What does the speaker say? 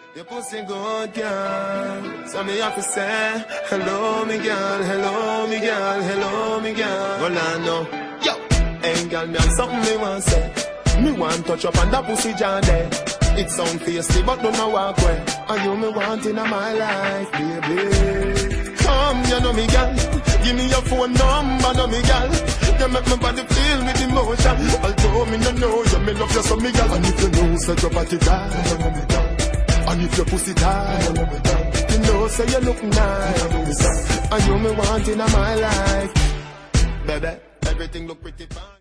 Your pussy good, girl. So me have to say, hello, me girl, hello, me girl, hello, me girl. Well, I know, yo. Hey, girl, me have something me want say. Me want touch up on that pussy jam there. It sound tasty, but don't know walk away. And you me want in my life, baby. Come, you know me, girl. Give me your phone number, know me, girl. You make my body feel with emotion. Although me no know you, me love you so, me girl. And if you know, say your body down, you know me down. And if your pussy tight, you know me down. You know, say you look nice. And you me want in my life, baby. Everything look pretty fine.